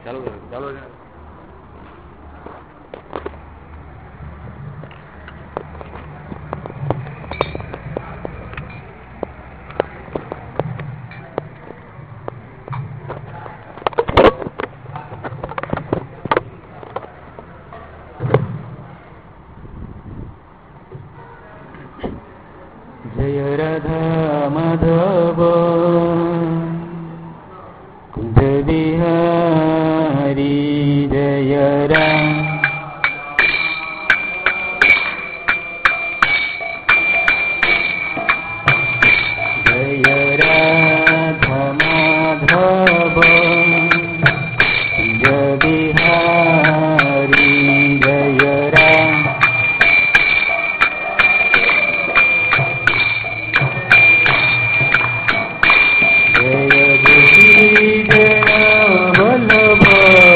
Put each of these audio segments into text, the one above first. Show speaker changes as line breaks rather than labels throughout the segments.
ચાલો ચાલો
जय राधा माधव कुंज बिहारी जय राम जय राधा माधव कुंज बिहारी जय राम वल्लभ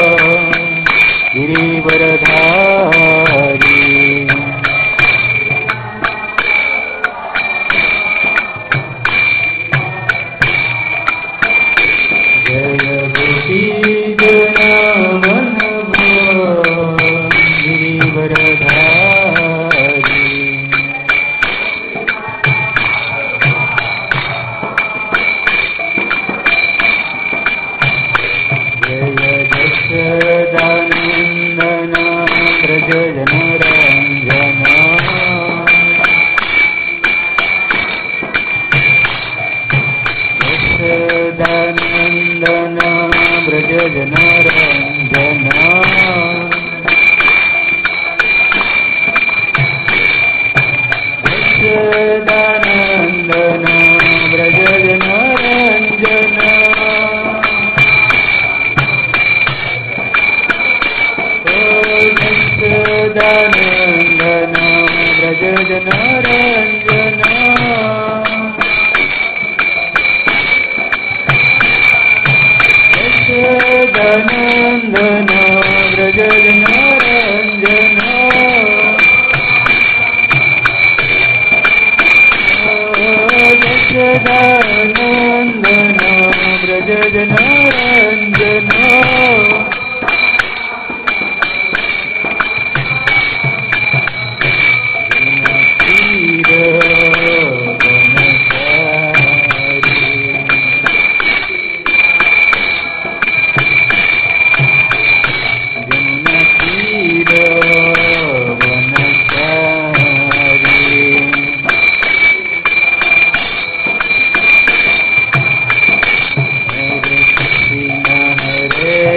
गिरिवरधारी जय गोपीजन वल्लभ गिरिवरधारी दानंदन ब्रज जनरंजन दानंदन ब्रज जनरंजन दानंदन ब्रज जनरंजन दानंदन ब्रज जनरंजन दानंदन ब्रज जनरंजन दानंदन ब्रज जनरंजन Hare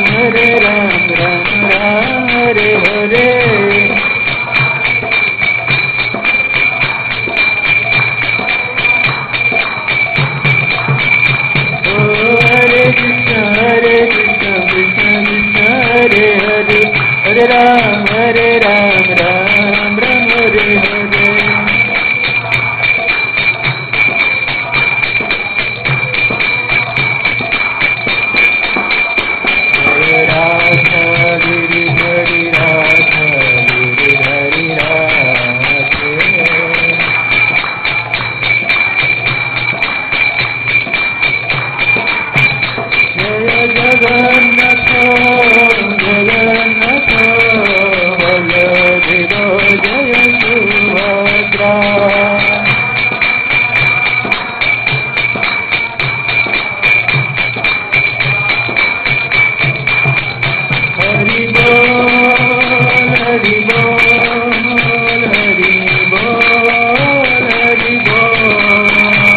Hare Ram, Ram Ram, Hare Hare. Hare Krishna, Krishna Krishna, Hare Hare, Hare Ram, Ram Ram, Hare Hare. Hare Radha, Giri Hari Radha, Giri Hari Radha. Jaya Jagannath, Jagannath, Balabhadra, Jaya Subhadra. Hari Bol, Hari Bol, Hari Bol, Hari Bol.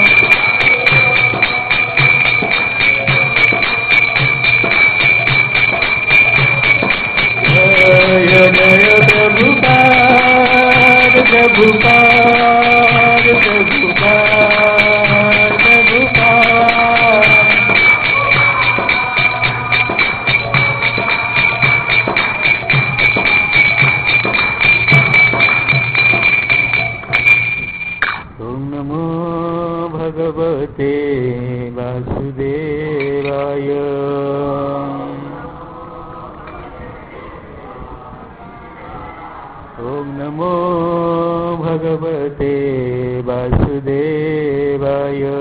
Jaya Jaya Prabhupada, Prabhupada, Prabhupada, Prabhupada. Om Namo Bhagavate Vasudevaya. Om Namo Bhagavate Vasudevaya.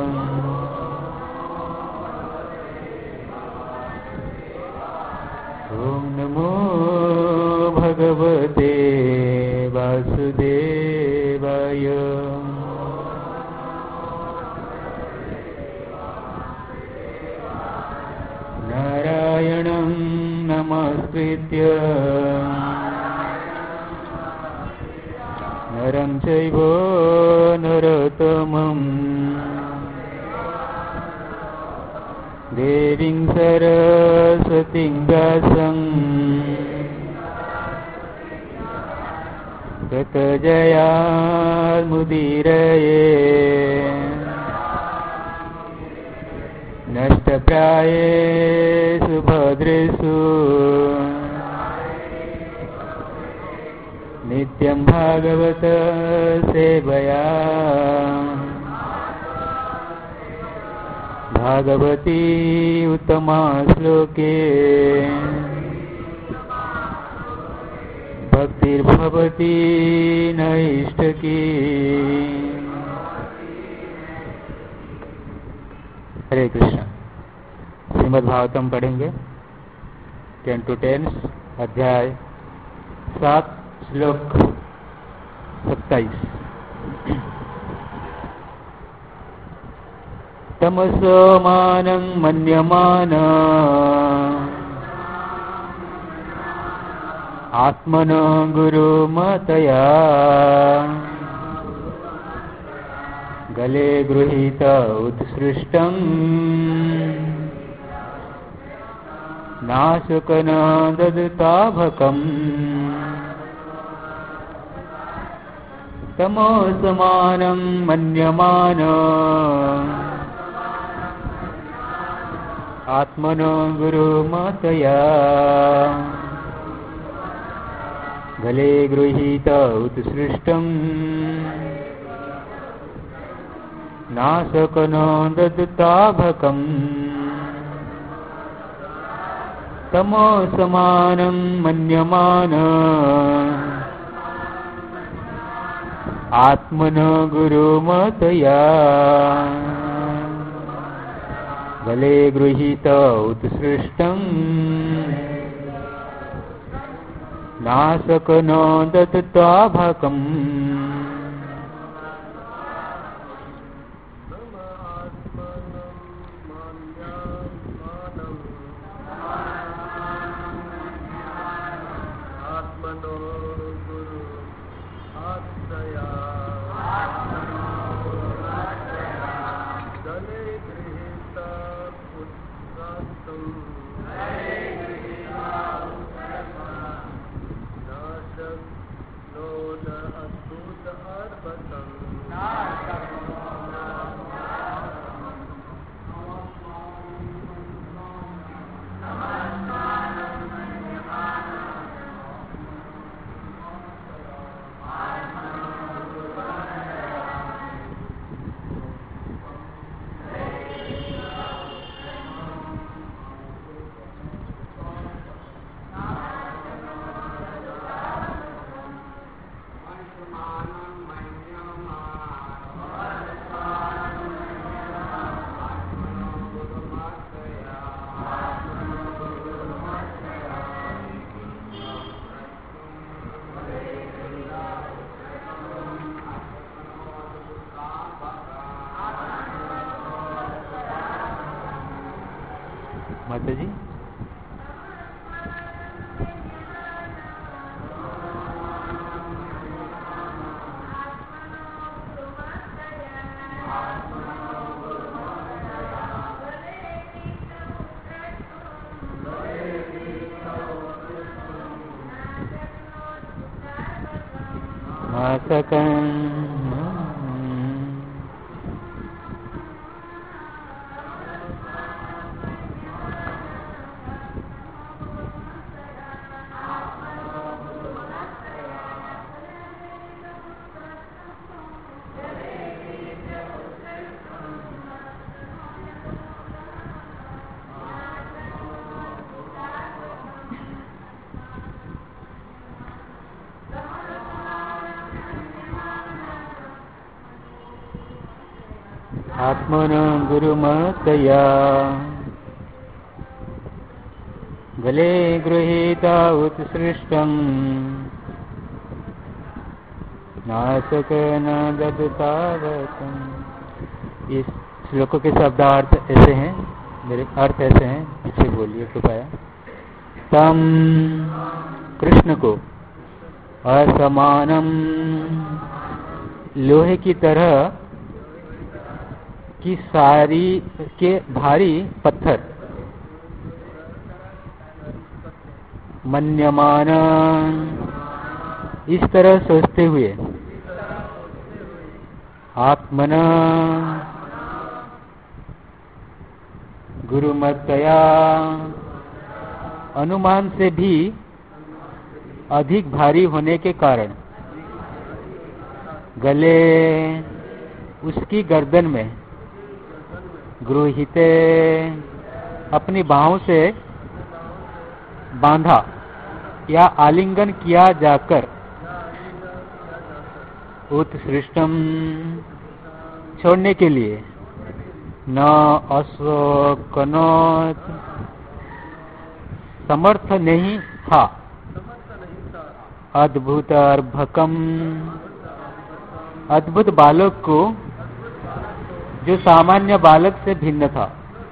Om Namo Bhagavate Vasudevaya. Narayanam Namaskritya Naram Chaiva Narottamam Devim Saraswatim Vyasam Tata Jayal Mudiraye Nashtaprayesu Bhadresu Nityam Bhagavata Sevaya Bhagavati Uttama Shloke Bhaktir Bhavati Naishtaki. हरे कृष्ण. श्रीमद् भागवतम पढ़ेंगे 10 to 10 अध्याय 7 श्लोक 27. तमसो मानं मन्यमान आत्मनो गुरुमतया गले गृहीत उत्सृष्टं नाशकन ददताभकम् तमोसमानं मन्यमान आत्मनो गुरुमतया गले गृहीत उत्सृष्टं नाशकनो ददताभकम् तमोसमानं मन्यमान आत्मनो गुरुमतया गले गृहीत उत्सृष्टं नाशकनो ददताभकम् माता जी। आत्मनो गुरुमतया गले गृहीता उत्सृष्टं नासक न ददतावतम्। इस श्लोकों के शब्दार्थ ऐसे हैं, मेरे अर्थ ऐसे हैं, पीछे बोलिए कृपया। तम कृष्ण को असमानम लोहे की तरह की सारी के भारी पत्थर मन्यमान इस तरह सोचते हुए आत्मना गुरुमतया अनुमान से भी अधिक भारी होने के कारण गले उसकी गर्दन में गृहीते अपनी बाहों से बांधा या आलिंगन किया जाकर उत्सृष्टम छोड़ने के लिए न अशोकनोत समर्थ नहीं था अद्भुत अर्भकम अद्भुत बालक को जो सामान्य बालक से भिन्न था।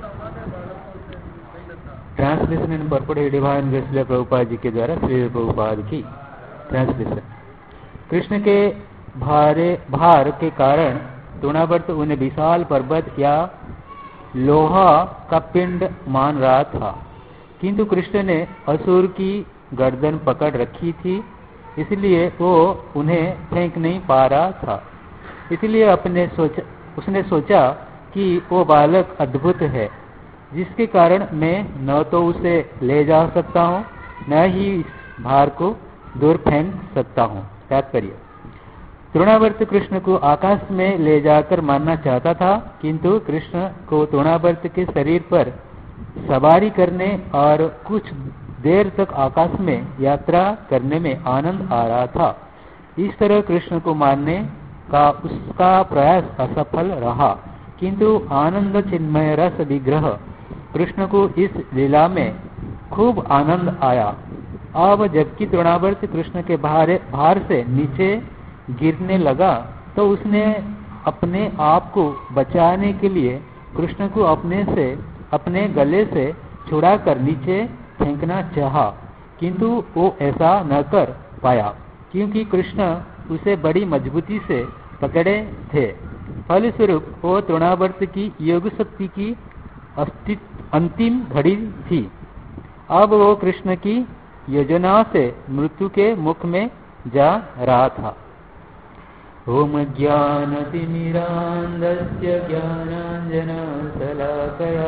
ट्रांसलेशन इन पर्पट डिवाइन वेस्ले प्रभुपाद जी के द्वारा श्री प्रभुपाद की ट्रांसलेशन। कृष्ण के भार के कारण तृणावर्त उन्हें विशाल पर्वत या लोहा का पिंड मान रहा था, किंतु कृष्ण ने असुर की गर्दन पकड़ रखी थी, इसलिए वो उन्हें फेंक नहीं पा रहा था। इसलिए उसने सोचा कि वो बालक अद्भुत है, जिसके कारण मैं न तो उसे ले जा सकता हूँ न ही इस भार को दूर फेंक सकता हूँ। तात्पर्य, तृणावर्त कृष्ण को आकाश में ले जाकर मारना चाहता था, किंतु कृष्ण को तृणावर्त के शरीर पर सवारी करने और कुछ देर तक आकाश में यात्रा करने में आनंद आ रहा था। इस तरह कृष्ण को मारने का उसका प्रयास असफल रहा, किंतु आनंद चिन्मय रस विग्रह कृष्ण को इस लीला में खूब आनंद आया। अब जबकि तृणावर्त कृष्ण के भार से नीचे गिरने लगा, तो उसने अपने आप को बचाने के लिए कृष्ण को अपने गले से छुड़ाकर नीचे फेंकना चाहा, किंतु वो ऐसा न कर पाया, क्योंकि कृष्ण उसे बड़ी मजबूती से पकड़े थे। फलस्वरूप वो तृणावर्त की योग शक्ति की अंतिम घड़ी थी। अब वो कृष्ण की योजना से मृत्यु के मुख में जा रहा था। ओम ज्ञानतिमिरान्धस्य ज्ञानाञ्जनशलाकया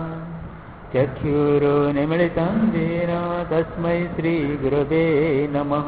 चक्षुरुन्मीलितं येन तस्मै श्रीगुरवे नमः।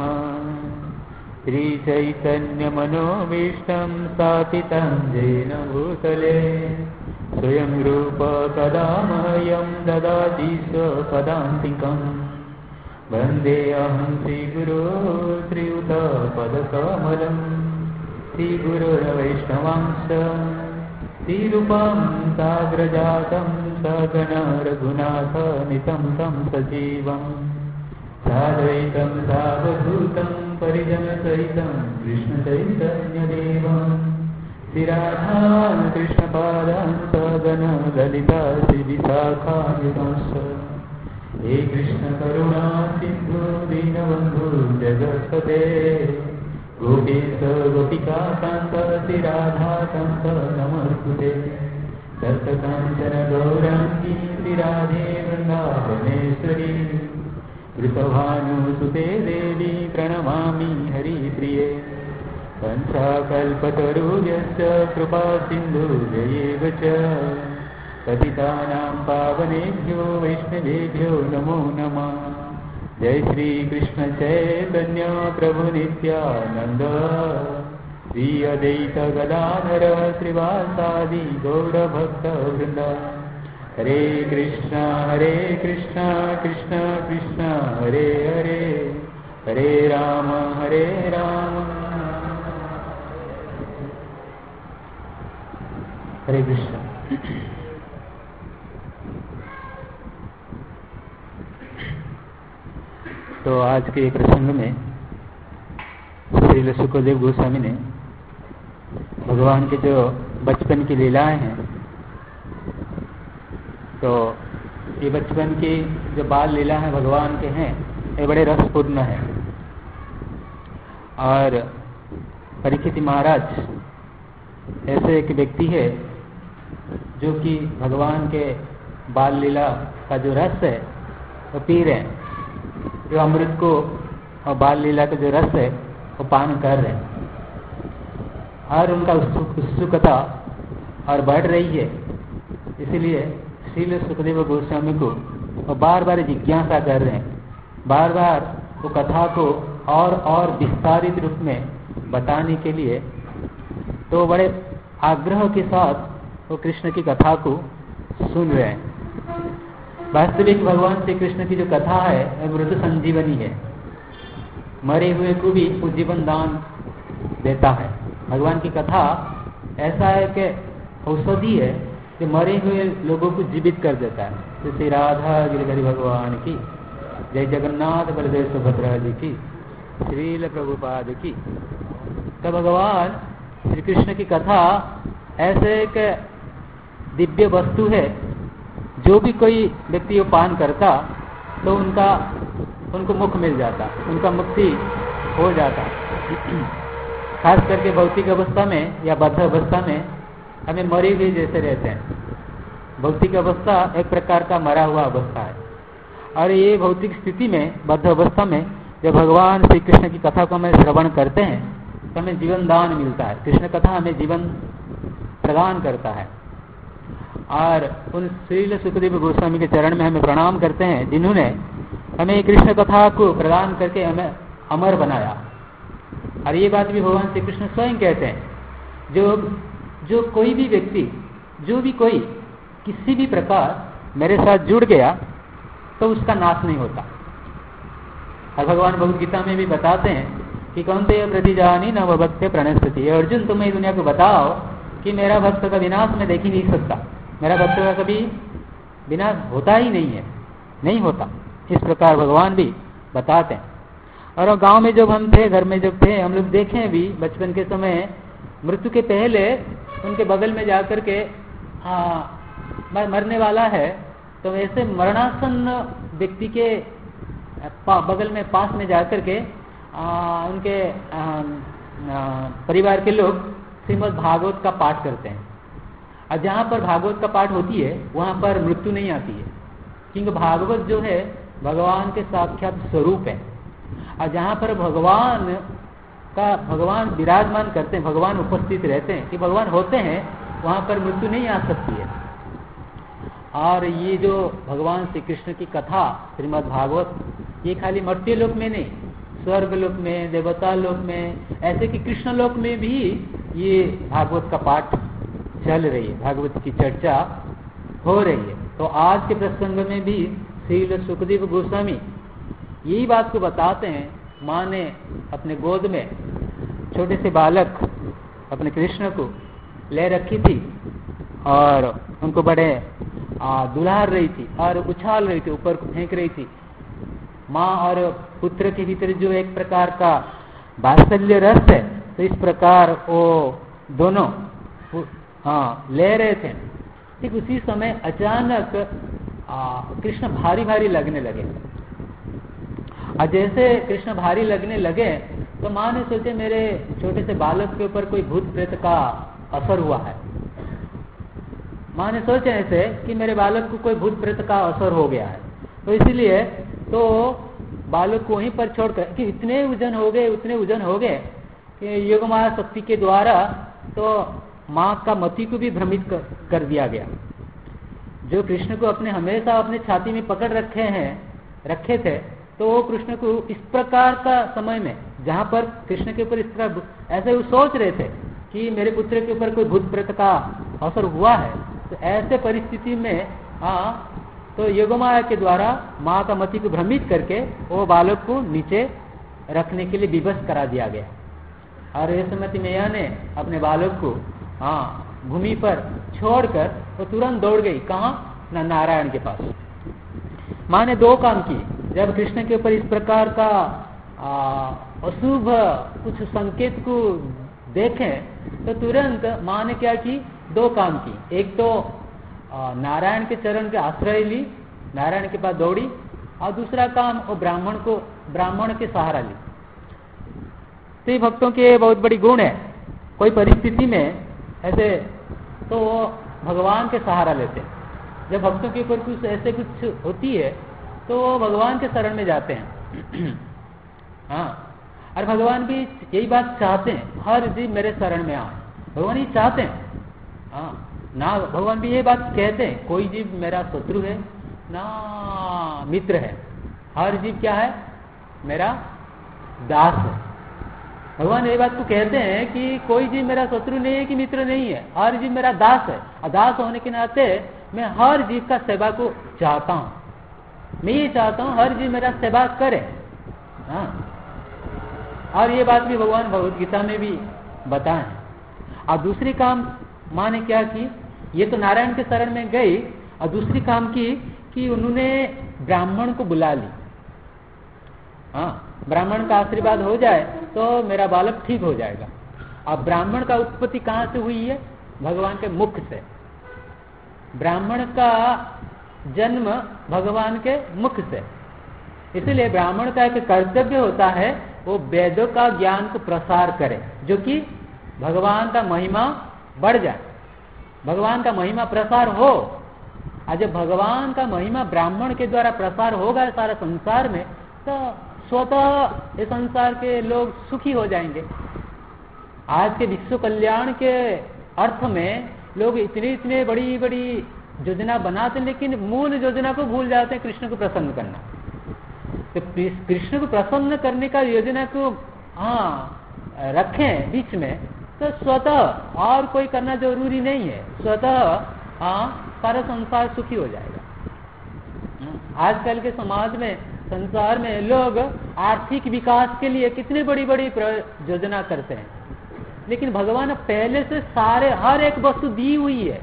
श्रीचैतन्यमनोभीष्टं स्थापितं येन भूतले स्वयं रूप कदा मह्यं ददाति स्वपदान्तिकम्। वन्देऽहं श्रीगुरो श्रीयुतपदकमलं श्रीगुरुर्वैष्णवांश्च श्रीरूपं साग्रजातं सगण रघुनाथनितं तं सजीवम् साद्वैतं सावधूतं परिजनसहितं कृष्णचैतन्यदेवं श्री राधान कृष्ण पादान सदन ललिता श्री विशाखान्वितांश। हे कृष्ण करुणा सिंधु दीनबंधु जगत्पते गोपीश गोपिका कांत श्री राधा कांत नमस्ते। सप्तकांचन गौरांगी श्री राधे वृंदावनेश्वरी वृषभानुसुते देवी प्रणमामि हरिप्रिये। पंचाकल्पतरुभ्यश्च कृपा सिन्धुभ्यैव च पतितानां पावनेभ्यो वैष्णवेभ्यो नमो नमः। जय श्री कृष्ण चैतन्य प्रभु नित्यानंद श्री अद्वैत गदाधर श्रीवासादि गौरभक्तवृंद। हरे कृष्णा कृष्ण कृष्ण हरे हरे हरे राम हरे कृष्ण। तो आज के प्रसंग में श्री सुखदेव गोस्वामी ने भगवान के जो बचपन की लीलाएं हैं, तो ये बचपन की जो बाल लीला है भगवान के हैं, ये बड़े रसपूर्ण है। और परीक्षित महाराज ऐसे एक व्यक्ति है जो कि भगवान के बाल लीला का जो रस है वो पी रहे हैं, जो अमृत को और बाल लीला का जो रस है वो पान कर रहे हैं, और उनका उत्सुकता और बढ़ रही है। इसीलिए श्रील सुखदेव गोस्वामी को वो बार बार जिज्ञासा कर रहे हैं, बार बार वो कथा को और विस्तारित रूप में बताने के लिए तो बड़े आग्रह के साथ वो कृष्ण की कथा को सुन रहे हैं। वास्तविक भगवान श्री कृष्ण की जो कथा है वह मृत संजीवनी है, मरे हुए को भी उज्जीवन दान देता है। भगवान की कथा ऐसा है कि औषधि है जो मरे हुए लोगों को जीवित कर देता है। तो श्री राधा गिरिधरी भगवान की जय, जगन्नाथ बलदेव सुभद्रा जी की, श्रील प्रभुपाद की। तो भगवान श्री कृष्ण की कथा ऐसे एक दिव्य वस्तु है, जो भी कोई व्यक्ति वो पान करता तो उनको मुख मिल जाता, उनका मुक्ति हो जाता। खास करके भौतिक अवस्था में या बद्ध अवस्था में हमें मरे हुए जैसे रहते हैं। भौतिक अवस्था एक प्रकार का मरा हुआ अवस्था है, और ये भौतिक स्थिति में, बद्ध अवस्था में जब भगवान श्री कृष्ण की कथा को हमें श्रवण करते हैं तो हमें जीवन दान मिलता है। कृष्ण कथा हमें जीवन प्रदान करता है। और उन श्रील सुखदेव गोस्वामी के चरण में हमें प्रणाम करते हैं, जिन्होंने हमें कृष्ण कथा को प्रदान करके हमें अमर बनाया। और ये बात भी भगवान श्री कृष्ण स्वयं कहते हैं, जो कोई भी व्यक्ति, जो भी कोई किसी भी प्रकार मेरे साथ जुड़ गया तो उसका नाश नहीं होता। और भगवान भगवद गीता में भी बताते हैं कि कौन्तेय प्रतिजानी न भक्त प्रणस्पति। अर्जुन, तुम्हें दुनिया को बताओ कि मेरा भक्त का विनाश मैं देख ही नहीं सकता, मेरा भक्त का कभी विनाश होता ही नहीं है, नहीं होता। इस प्रकार भगवान भी बताते हैं। और गांव में जब हम थे, घर में जब थे, हम लोग देखे भी बचपन के समय मृत्यु के पहले उनके बगल में जाकर के मरने वाला है तो वैसे मरणासन्न व्यक्ति के बगल में पास में जाकर के उनके परिवार के लोग श्रीमद् भागवत का पाठ करते हैं। और जहाँ पर भागवत का पाठ होती है वहाँ पर मृत्यु नहीं आती है, क्योंकि भागवत जो है भगवान के साक्षात स्वरूप है। और जहाँ पर भगवान विराजमान करते हैं, भगवान उपस्थित रहते हैं, कि भगवान होते हैं, वहाँ पर मृत्यु नहीं आ सकती है। और ये जो भगवान श्री कृष्ण की कथा श्रीमद् भागवत, ये खाली मर्त्य लोक में नहीं, स्वर्ग लोक में, देवता लोक में, ऐसे कि कृष्ण लोक में भी ये भागवत का पाठ चल रही है, भागवत की चर्चा हो रही है। तो आज के प्रसंग में भी श्री सुखदेव गोस्वामी यही बात को बताते हैं। माँ ने अपने गोद में छोटे से बालक अपने कृष्ण को ले रखी थी और उनको बड़े दुलार रही थी और उछाल रही थी, ऊपर फेंक रही थी। माँ और पुत्र के भीतर जो एक प्रकार का वात्सल्य रस है, तो इस प्रकार वो दोनों हाँ ले रहे थे, ठीक उसी समय अचानक कृष्ण भारी भारी लगने लगे। और जैसे कृष्ण भारी लगने लगे तो माँ ने सोचे मेरे छोटे से बालक के ऊपर कोई भूत प्रेत का असर हुआ है। माँ ने सोचा ऐसे कि मेरे बालक को कोई भूत प्रेत का असर हो गया है, तो इसीलिए तो बालक को वहीं पर छोड़कर कि इतने वजन हो गए कि योगमाया शक्ति के द्वारा तो माँ का मति को भी भ्रमित कर दिया गया। जो कृष्ण को अपने हमेशा अपने छाती में पकड़ रखे थे, तो वो कृष्ण को इस प्रकार का समय में जहाँ पर कृष्ण के ऊपर इस तरह ऐसे वो सोच रहे थे कि मेरे पुत्र के ऊपर कोई भूत प्रेत का असर हुआ है, तो ऐसे परिस्थिति में तो योगमाया के द्वारा माँ का मति को भ्रमित करके वो बालक को नीचे रखने के लिए विवश करा दिया गया। और यशोमती मैया ने अपने बालक को भूमि पर छोड़कर वो तुरंत दौड़ गई, कहाँ? नारायण के पास। माँ ने दो काम की। जब कृष्ण के ऊपर इस प्रकार का अशुभ कुछ संकेत को देखें तो तुरंत माँ ने क्या की? दो काम की। एक तो नारायण के चरण के आश्रय ली, नारायण के पास दौड़ी, और दूसरा काम वो ब्राह्मण के सहारा ली। तो ये भक्तों के बहुत बड़ी गुण है। कोई परिस्थिति में ऐसे तो वो भगवान के सहारा लेते हैं। जब भक्तों के ऊपर कुछ ऐसे कुछ होती है तो वो भगवान के शरण में जाते हैं। और भगवान भी यही बात चाहते हैं, हर जीव मेरे शरण में आए। भगवान ये चाहते हैं। ना भगवान भी ये बात कहते हैं, कोई जीव मेरा शत्रु है ना मित्र है, हर जीव क्या है? मेरा दास है। भगवान ये बात को कहते हैं कि कोई जीव मेरा शत्रु नहीं है कि मित्र नहीं है, हर जीव मेरा दास है। और दास होने के नाते मैं हर जीव का सेवा को चाहता हूँ। मैं ये चाहता हूँ हर जीव मेरा सेवा करे। और ये बात भी भगवान भगवद गीता में भी बताए हैं। और दूसरी काम माँ ने क्या की? ये तो नारायण के शरण में गई, और दूसरी काम की कि उन्होंने ब्राह्मण को बुला ली। ब्राह्मण का आशीर्वाद हो जाए तो मेरा बालक ठीक हो जाएगा। अब ब्राह्मण का उत्पत्ति कहाँ से हुई है? भगवान के मुख से। ब्राह्मण का जन्म भगवान के मुख से। इसलिए ब्राह्मण का एक कर्तव्य होता है वो वेदों का ज्ञान को प्रसार करे, जो कि भगवान का महिमा बढ़ जाए, भगवान का महिमा प्रसार हो। और जब भगवान का महिमा ब्राह्मण के द्वारा प्रसार होगा सारा संसार में, तो स्वतः इस संसार के लोग सुखी हो जाएंगे। आज के विश्व कल्याण के अर्थ में लोग इतने बड़ी बड़ी योजना बनाते, लेकिन मूल योजना को भूल जाते हैं, कृष्ण को प्रसन्न करना। तो कृष्ण को प्रसन्न करने का योजना को रखें बीच में, तो स्वतः और कोई करना जरूरी नहीं है, स्वतः सारा संसार सुखी हो जाएगा। आजकल के समाज में, संसार में लोग आर्थिक विकास के लिए कितनी बड़ी बड़ी योजना करते हैं, लेकिन भगवान पहले से सारे हर एक वस्तु दी हुई है।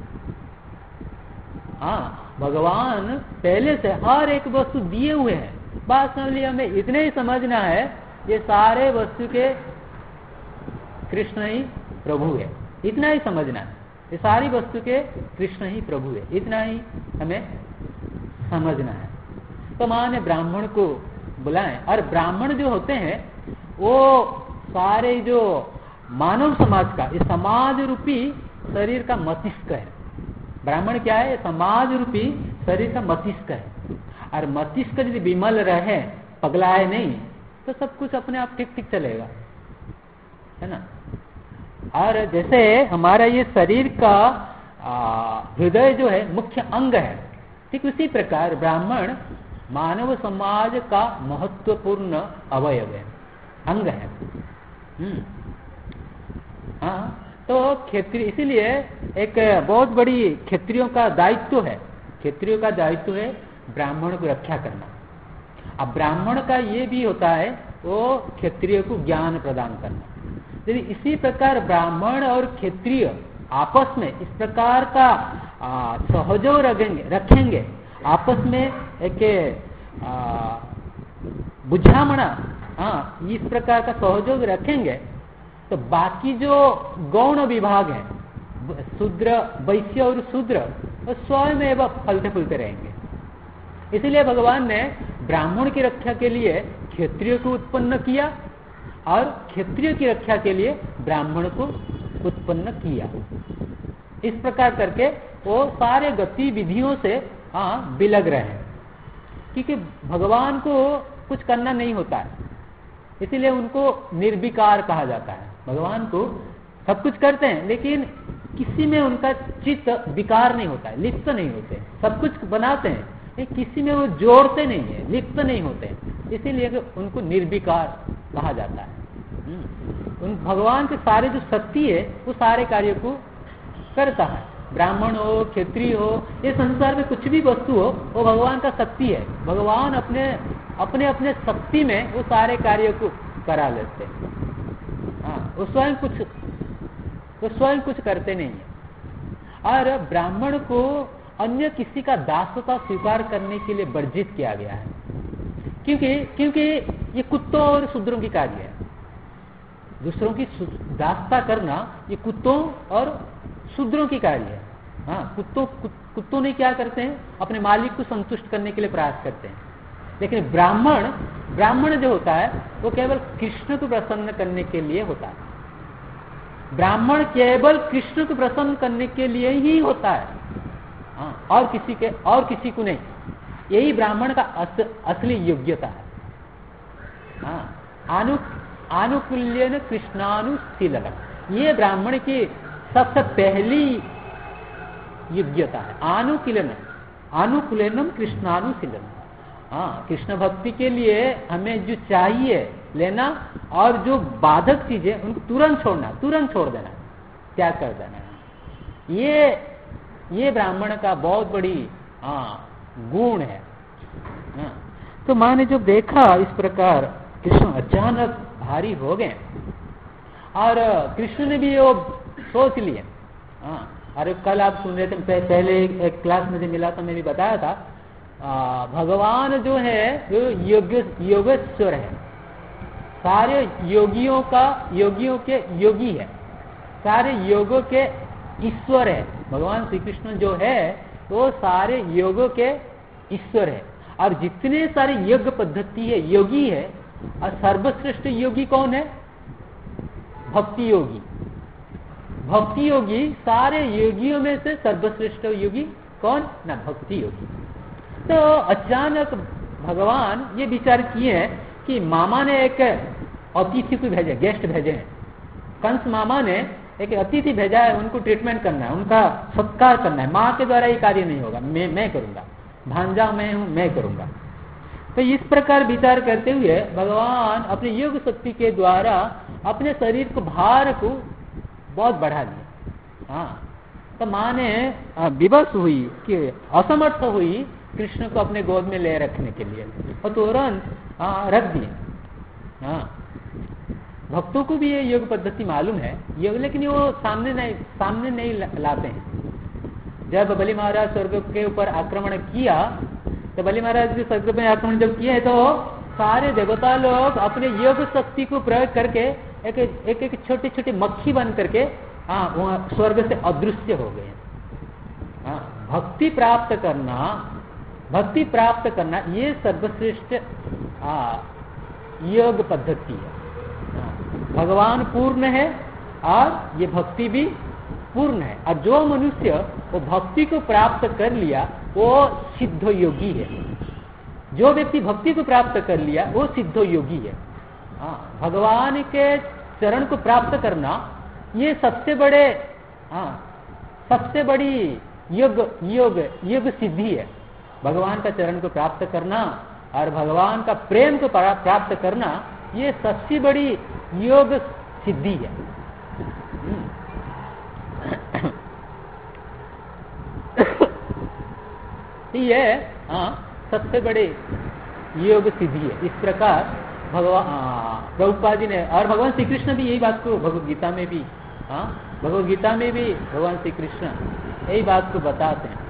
भगवान पहले से हर एक वस्तु दिए हुए हैं। बात समझ लिया, हमें इतने ही समझना है ये सारे वस्तु के कृष्ण ही प्रभु है, इतना ही समझना है। ये सारी वस्तु के कृष्ण ही प्रभु है, इतना ही हमें समझना है। तो माँ ने ब्राह्मण को बुलाएं, और ब्राह्मण जो होते हैं वो सारे जो मानव समाज का, इस समाज रूपी शरीर का मस्तिष्क है। ब्राह्मण क्या है? समाज रूपी शरीर का मस्तिष्क है। और मस्तिष्क यदि विमल रहे, पगलाए नहीं, तो सब कुछ अपने आप ठीक ठीक चलेगा, है ना। और जैसे हमारा ये शरीर का हृदय जो है मुख्य अंग है, ठीक उसी प्रकार ब्राह्मण मानव समाज का महत्वपूर्ण अवयव है, अंग है। तो क्षेत्रीय, इसीलिए एक बहुत बड़ी क्षेत्रियों का दायित्व है, क्षेत्रियों का दायित्व है ब्राह्मण को रक्षा करना। अब ब्राह्मण का ये भी होता है वो क्षेत्रिय को ज्ञान प्रदान करना। यदि इसी प्रकार ब्राह्मण और क्षेत्रिय आपस में इस प्रकार का सहयोग रखेंगे, आपस में एक बुझामणा, इस प्रकार का सहयोग रखेंगे, तो बाकी जो गौण विभाग है, शूद्र, वैश्य और शूद्र वो स्वयं एवं फलते फूलते रहेंगे। इसलिए भगवान ने ब्राह्मण की रक्षा के लिए क्षत्रिय को उत्पन्न किया और क्षत्रिय की रक्षा के लिए ब्राह्मण को उत्पन्न किया। इस प्रकार करके वो सारे गतिविधियों से बिलग रहे हैं, क्योंकि भगवान को कुछ करना नहीं होता है, इसीलिए उनको निर्विकार कहा जाता है। भगवान को सब कुछ करते हैं लेकिन किसी में उनका चित्त विकार नहीं होता है, लिप्त नहीं होते। सब कुछ बनाते हैं लेकिन किसी में वो जोड़ते नहीं है, लिप्त नहीं होते, इसीलिए उनको निर्विकार कहा जाता है। उन भगवान के सारे जो शक्ति है वो सारे कार्य को करता है। ब्राह्मण हो, क्षत्रिय हो, ये संसार में कुछ भी वस्तु हो वो भगवान का शक्ति है। भगवान अपने अपने अपने शक्ति में वो सारे कार्य को करा लेते हैं। वो स्वयं कुछ करते नहीं है। और ब्राह्मण को अन्य किसी का दासता स्वीकार करने के लिए वर्जित किया गया है, क्योंकि ये कुत्तों और शूद्रों की कार्य है। दूसरों की दासता करना ये कुत्तों और शूद्रों की कार्य है। कुत्तों ने क्या करते हैं, अपने मालिक को संतुष्ट करने के लिए प्रयास करते हैं, लेकिन ब्राह्मण जो होता है वो केवल कृष्ण को प्रसन्न करने के लिए होता है। ब्राह्मण केवल कृष्ण को प्रसन्न करने के लिए ही होता है, और किसी को नहीं। यही ब्राह्मण का असली योग्यता है। आनुकूल्यन कृष्णानुशीलन, ये ब्राह्मण की सबसे पहली योग्यता है। आनुकूलनम कृष्णानुशीलन। कृष्ण भक्ति के लिए हमें जो चाहिए लेना, और जो बाधक चीजें उनको तुरंत छोड़ देना, त्याग कर देना। ये ब्राह्मण का बहुत बड़ी गुण है। तो माँ ने जब देखा इस प्रकार कृष्ण अचानक भारी हो गए, और कृष्ण ने भी वो सोच लिए। अरे कल आप सुन रहे थे, पहले एक क्लास में मिला था, मैं भी बताया था, भगवान जो है वो योगेश्वर है, सारे योगियों के योगी है, सारे योगों के ईश्वर है। भगवान श्री कृष्ण जो है वो सारे योगों के ईश्वर है। और जितने सारे योग पद्धति है, योगी है, और सर्वश्रेष्ठ योगी कौन है? भक्ति योगी। भक्ति योगी सारे योगियों में से सर्वश्रेष्ठ योगी कौन ना? भक्ति योगी। तो अचानक भगवान ये विचार किए हैं कि मामा ने एक अतिथि को भेजे, गेस्ट भेजे हैं। कंस मामा ने एक अतिथि भेजा है, उनको ट्रीटमेंट करना है, उनका सत्कार करना है। माँ के द्वारा ये कार्य नहीं होगा, मैं करूंगा, भांजा मैं हूं, मैं करूंगा। तो इस प्रकार विचार करते हुए भगवान अपने योग शक्ति के द्वारा अपने शरीर को, भार को बहुत बढ़ा दिया। तो माँ ने विवश हुई कि असमर्थ हुई कृष्ण को अपने गोद में ले रखने के लिए, और तुरंत रख दिए। भक्तों को भी ये योग पद्धति मालूम है, लेकिन वो सामने नहीं लाते हैं। जब बलि महाराज स्वर्ग के ऊपर आक्रमण किया, तो बलि महाराज स्वर्ग में आक्रमण जब किए तो सारे देवता लोग अपने योग शक्ति को प्रयोग करके एक छोटी छोटी मक्खी बन करके वहां स्वर्ग से अदृश्य हो गए। भक्ति प्राप्त करना ये सर्वश्रेष्ठ योग पद्धति है। भगवान पूर्ण है और ये भक्ति भी पूर्ण है। और जो मनुष्य वो भक्ति को प्राप्त कर लिया वो सिद्ध योगी है। जो व्यक्ति भक्ति को प्राप्त कर लिया वो सिद्ध योगी है। भगवान के चरण को प्राप्त करना ये सबसे बड़ी योग सिद्धि है। भगवान का चरण को प्राप्त करना और भगवान का प्रेम को प्राप्त करना ये सबसे बड़ी योग सिद्धि है। ये सबसे बड़े योग सिद्धि है। इस प्रकार प्रभुपाद जी ने, और भगवान श्री कृष्ण भी यही बात को भगवद गीता में भी भगवान श्री कृष्ण यही बात को बताते हैं।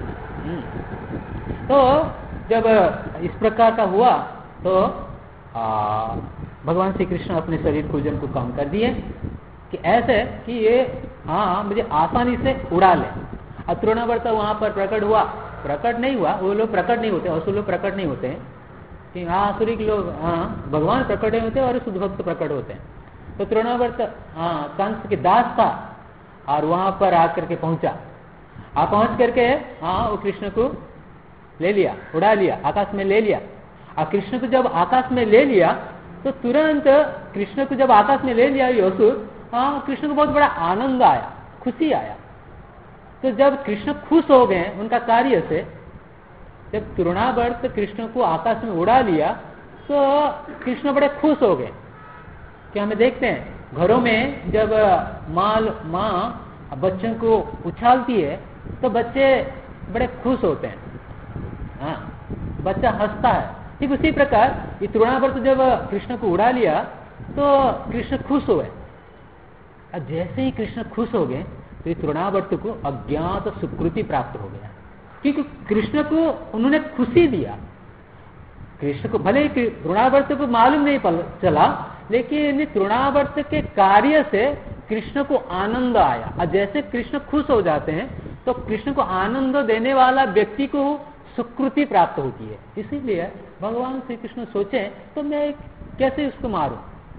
तो जब इस प्रकार का हुआ तो भगवान श्री कृष्ण अपने शरीर पूजन को कम कर दिए कि ऐसे कि ये हाँ मुझे आसानी से उड़ा ले। और तृणावर्त वहां पर प्रकट हुआ, प्रकट नहीं हुआ, वो लोग प्रकट नहीं होते, असुर लोग प्रकट नहीं होते हैं कि हाँ आसुरिक लोग हाँ भगवान प्रकट नहीं होते और शुद्ध भक्त प्रकट होते हैं। तो तृणावर्त हाँ कंस के दास था और वहां पर आकर के पहुंचा, पहुंच करके हाँ वो कृष्ण को ले लिया, उड़ा लिया, आकाश में ले लिया। और कृष्ण को जब आकाश में ले लिया तो तुरंत कृष्ण को जब आकाश में ले लिया ये असुर, हाँ कृष्ण को बहुत बड़ा आनंद आया, खुशी आया। तो जब कृष्ण खुश हो गए उनका कार्य से, जब तृणावर्त कृष्ण को आकाश में उड़ा लिया तो कृष्ण बड़े खुश हो गए। कि हमें देखते हैं घरों में जब माँ बच्चों को उछालती है तो बच्चे बड़े खुश होते हैं, हाँ बच्चा हंसता है। ठीक उसी प्रकार ये तृणावर्त जब कृष्ण को उड़ा लिया तो कृष्ण खुश हुए। जैसे ही कृष्ण खुश हो गए तो तृणावर्त को अज्ञात सुकृति प्राप्त हो गया, क्योंकि कृष्ण को उन्होंने खुशी दिया। कृष्ण को भले ही तृणावर्त को मालूम नहीं चला, लेकिन तृणावर्त के कार्य से कृष्ण को आनंद आया। और जैसे कृष्ण खुश हो जाते हैं तो कृष्ण को आनंद देने वाला व्यक्ति को सुकृति प्राप्त होती है। इसीलिए भगवान श्री कृष्ण सोचे तो मैं कैसे उसको मारूं,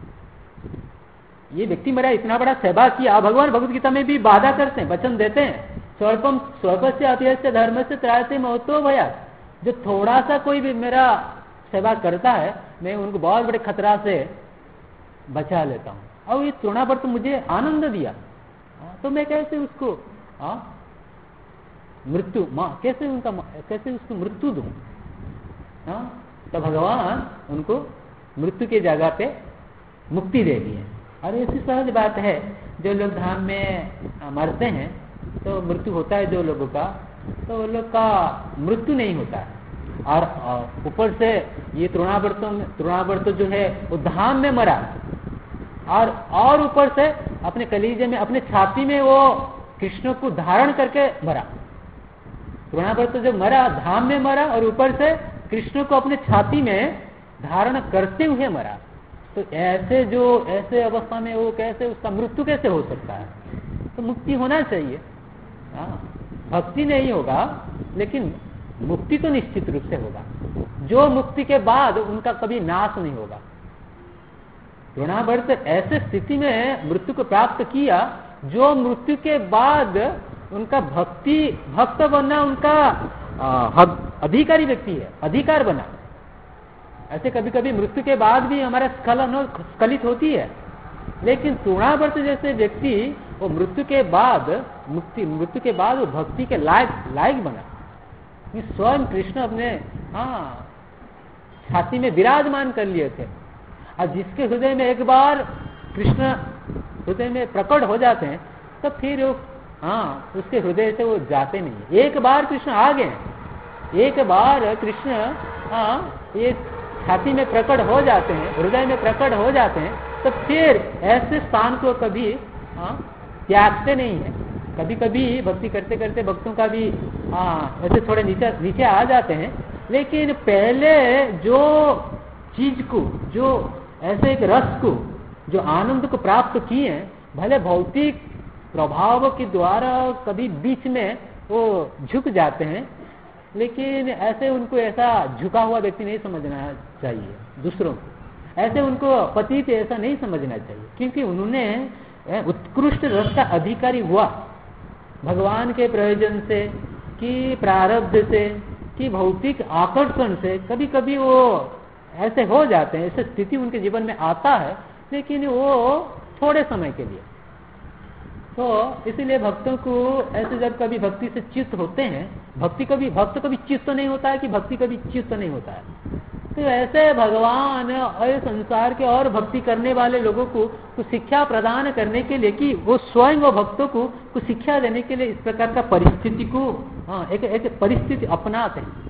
ये व्यक्ति मेरा इतना बड़ा सेवा किया। भगवान भगवत गीता में भी बाधा करते हैं, वचन देते हैं, स्वल्पम स्वल्पस्य अतिहस्य धर्मस्य त्रायते महतो भया। जो थोड़ा सा कोई भी मेरा सेवा करता है मैं उनको बहुत बड़े खतरा से बचा लेता हूँ। और ये तृणावर्त मुझे आनंद दिया तो मैं कैसे उसको मृत्यु कैसे उसको मृत्यु दूं। तो भगवान उनको मृत्यु की जगह पे मुक्ति दे दी है। और ऐसी सहज बात है, जो लोग धाम में मरते हैं तो मृत्यु होता है जो लोगों का, तो वो लोग का मृत्यु नहीं होता है। और ऊपर से ये तृणावर्त जो है वो धाम में मरा, और ऊपर से अपने कलीजे में अपने छाती में वो कृष्ण को धारण करके मरा। तृणावर्त जो मरा धाम में मरा और ऊपर से कृष्ण को अपने छाती में धारण करते हुए मरा। तो ऐसे अवस्था में वो कैसे उसका मृत्यु कैसे हो सकता है। तो मुक्ति होना चाहिए, भक्ति नहीं होगा लेकिन मुक्ति तो निश्चित रूप से होगा। जो मुक्ति के बाद उनका कभी नाश नहीं होगा। तृणावर्त ऐसे स्थिति में मृत्यु को प्राप्त किया जो मृत्यु के बाद उनका भक्त बनना उनका अधिकारी व्यक्ति है, अधिकार बना। ऐसे कभी कभी मृत्यु के बाद भी हमारा स्खलित होती है, लेकिन तृणावर्त जैसे व्यक्ति वो मृत्यु के बाद वो भक्ति के लायक बना। स्वयं कृष्ण अपने छाती में विराजमान कर लिए थे। और जिसके हृदय में एक बार कृष्ण हृदय में प्रकट हो जाते हैं तो फिर उसके हृदय से वो जाते नहीं। एक बार कृष्ण आ गए, एक बार कृष्ण ये छाती में प्रकट हो जाते हैं, हृदय में प्रकट हो जाते हैं, तो फिर ऐसे स्थान को कभी त्यागते नहीं है। कभी कभी भक्ति करते करते भक्तों का भी ऐसे थोड़े नीचे आ जाते हैं, लेकिन पहले जो चीज को, जो ऐसे एक रस को, जो आनंद को प्राप्त किए, भले भौतिक प्रभाव के द्वारा कभी बीच में वो झुक जाते हैं, लेकिन ऐसे उनको ऐसा झुका हुआ व्यक्ति नहीं समझना चाहिए। दूसरों को ऐसे उनको पतित ऐसा नहीं समझना चाहिए, क्योंकि उन्होंने उत्कृष्ट रस का अधिकारी हुआ। भगवान के प्रयोजन से कि प्रारब्ध से कि भौतिक आकर्षण से कभी कभी वो ऐसे हो जाते हैं, ऐसे स्थिति उनके जीवन में आता है, लेकिन वो थोड़े समय के लिए। तो इसीलिए भक्तों को ऐसे जब कभी भक्ति से चित्त होते हैं, भक्त कभी चित्त नहीं होता है कि भक्ति कभी चित्त नहीं होता है। तो ऐसे भगवान और संसार के और भक्ति करने वाले लोगों को शिक्षा प्रदान करने के लिए कि वो स्वयं वो भक्तों को शिक्षा देने के लिए इस प्रकार का परिस्थिति को एक परिस्थिति अपनाते हैं।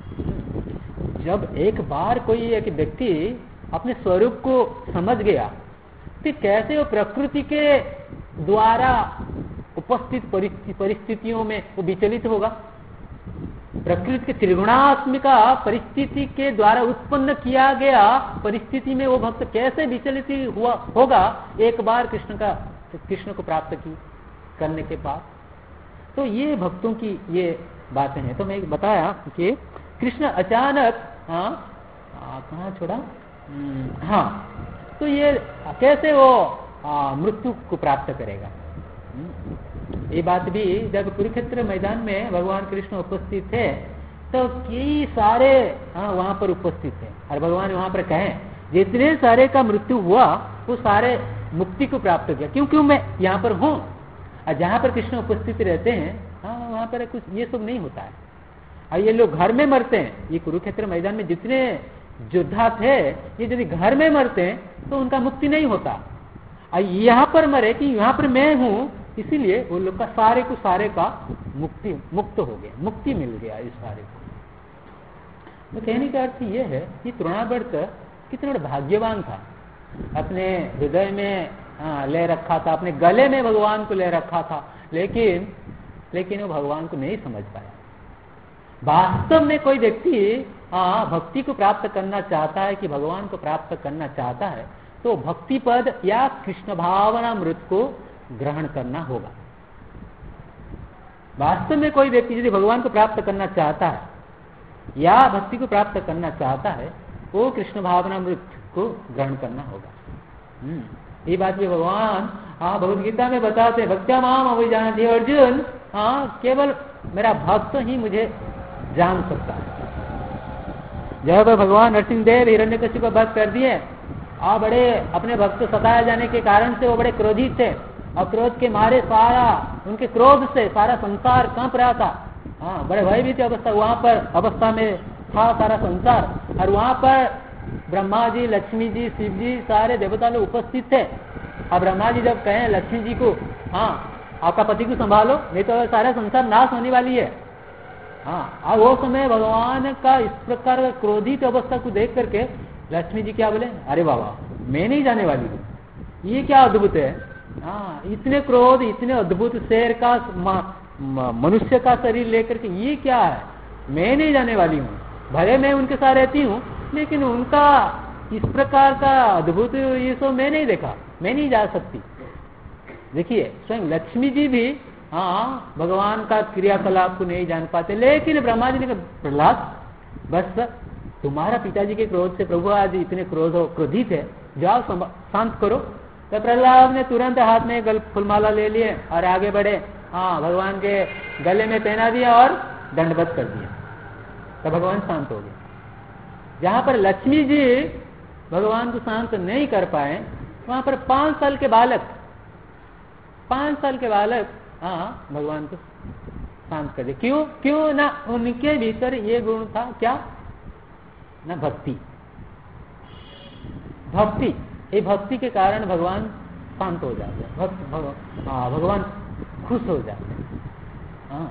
जब एक बार कोई एक व्यक्ति अपने स्वरूप को समझ गया तो कैसे वो प्रकृति के द्वारा उपस्थित परिस्थितियों में वो विचलित होगा। प्रकृति के त्रिगुणात्मिका परिस्थिति के द्वारा उत्पन्न किया गया परिस्थिति में वो भक्त कैसे विचलित होगा एक बार कृष्ण का कृष्ण को प्राप्त की करने के बाद। तो ये भक्तों की ये बातें हैं। तो मैं बताया कि कृष्ण अचानक कहाँ छोड़ा, हाँ, तो ये कैसे वो मृत्यु को प्राप्त करेगा। ये बात भी जब कुरुक्षेत्र मैदान में भगवान कृष्ण उपस्थित थे तो कई सारे वहां पर उपस्थित थे और भगवान वहां पर कहें जितने सारे का मृत्यु हुआ वो सारे मुक्ति को प्राप्त किया, क्यों मैं यहाँ पर हूँ। और जहाँ पर कृष्ण उपस्थित रहते हैं वहां पर कुछ ये सब नहीं होता है। और ये लोग घर में मरते हैं, ये कुरुक्षेत्र मैदान में जितने योद्धा थे ये यदि घर में मरते हैं तो उनका मुक्ति नहीं होता। और यहाँ पर मरे कि यहाँ पर मैं हूँ, इसीलिए वो लोग का सारे का मुक्त हो गया, मुक्ति मिल गया इस सारे को। तो कहने का अर्थ ये है कि तृणावर्त कितना भाग्यवान था, अपने हृदय में ले रखा था, अपने गले में भगवान को ले रखा था, लेकिन वो भगवान को नहीं समझ पाया। वास्तव में कोई व्यक्ति भक्ति को प्राप्त करना चाहता है कि भगवान को प्राप्त करना चाहता है तो भक्ति पद या कृष्ण भावना मृत को ग्रहण करना होगा। वास्तव में कोई व्यक्ति यदि भगवान को प्राप्त करना चाहता है या भक्ति को प्राप्त करना चाहता है वो कृष्ण भावना मृत को ग्रहण करना होगा। ये बात भी भगवान भगवद गीता में बताते हैं, भक्त्या माम अभिजानति अर्जुन, केवल मेरा भक्त ही मुझे जान सकता है। जब भगवान नरसिंहदेव हिरण्यकशिपु को वध कर दिए और बड़े अपने भक्त सताए जाने के कारण से वो बड़े क्रोधित थे और क्रोध के मारे उनके क्रोध से सारा संसार कांप रहा था। बड़े भयभीत अवस्था वहां पर अवस्था में था सारा संसार। और वहां पर ब्रह्मा जी, लक्ष्मी जी, शिव जी, सारे देवता लोग उपस्थित थे। अब ब्रह्मा जी जब कहें लक्ष्मी जी को आपका पति को संभालो नहीं तो सारा संसार नाश होने वाली है। और वो समय भगवान का इस प्रकार का क्रोधित अवस्था को देख करके लक्ष्मी जी क्या बोले, अरे बाबा मैं नहीं जाने वाली हूँ, ये क्या अद्भुत है। इतने क्रोध, इतने अद्भुत शेर का मनुष्य का शरीर लेकर के ये क्या है, मैं नहीं जाने वाली हूँ। भले मैं उनके साथ रहती हूँ लेकिन उनका इस प्रकार का अद्भुत ये सब मैं नहीं देखा, मैं नहीं जा सकती। देखिए स्वयं लक्ष्मी जी भी भगवान का क्रियाकलाप को नहीं जान पाते, लेकिन ब्रह्मा जी ने कहा प्रहलाद बस तुम्हारा पिताजी के क्रोध से प्रभु आज इतने क्रोधित है, जाओ शांत करो। तो प्रहलाद ने तुरंत हाथ में फूलमाला ले लिए और आगे बढ़े, भगवान के गले में पहना दिया और दंडवत कर दिया। तो भगवान शांत हो गए। जहां पर लक्ष्मी जी भगवान को शांत नहीं कर पाए वहां पर 5 साल के बालक भगवान को शांत कर दिया। क्यों ना उनके भीतर ये गुण था, क्या ना भक्ति। ये भक्ति के कारण भगवान शांत हो जाते हैं, भगवान खुश हो जाते हैं।